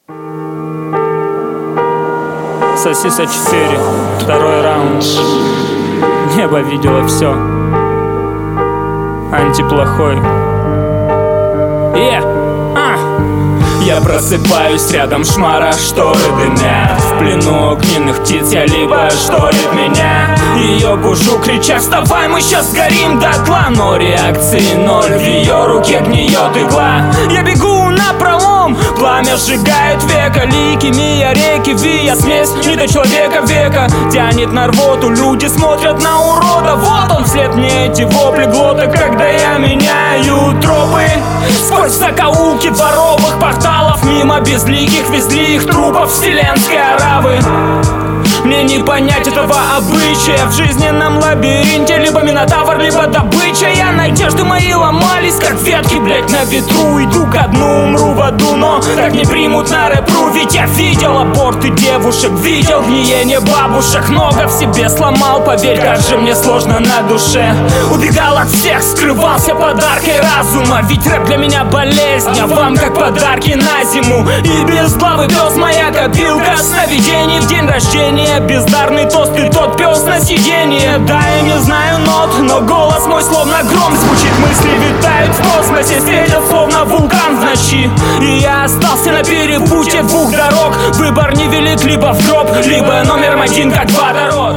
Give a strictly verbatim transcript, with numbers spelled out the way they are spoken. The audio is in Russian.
Сосиса четыре, второй раунд. Небо видело все. Антиплохой. Yeah. А. Я просыпаюсь, рядом шмара, шторы дымят. В плену огненных птиц я либо шторит меня. Ее бужу, крича: вставай, мы сейчас сгорим дотла. Но реакции ноль, в ее руке гниет игла. Я бегу напролом, пламя сжигает века. Лейкемия, реки, вия, смесь не до человека века. Тянет на рвоту, люди смотрят на урода. Вот он вслед мне, эти вопли глоток, когда я меняю тропы. Сквозь закоулки дворовых порталов, мимо безликих везли их трупов вселенской оравы. Мне не понять этого обычая в жизненном лабиринте. Либо минотавр, либо добыча. Я надежды мои ломались, как ветки, блять, на ветру. Иду ко дну, умру в аду, но так не примут на рэпру. Ведь я видел аборты девушек, видел гниение бабушек. Много в себе сломал, поверь, как же мне сложно на душе. Убегал от всех, скрывался под аркой разума. Ведь рэп для меня болезнь, а вам как подарки на зиму. И без главы пес моя копилка сновидений в день рождения. Бездарный тост и тот пес на сиденье. Да, я не знаю нот, но голос мой словно гром звучит. Мысли витают в космосе, светят словно вулкан в ночи. И я остался на перепутье двух дорог. Выбор невелик, либо в гроб, либо номер один, как водород.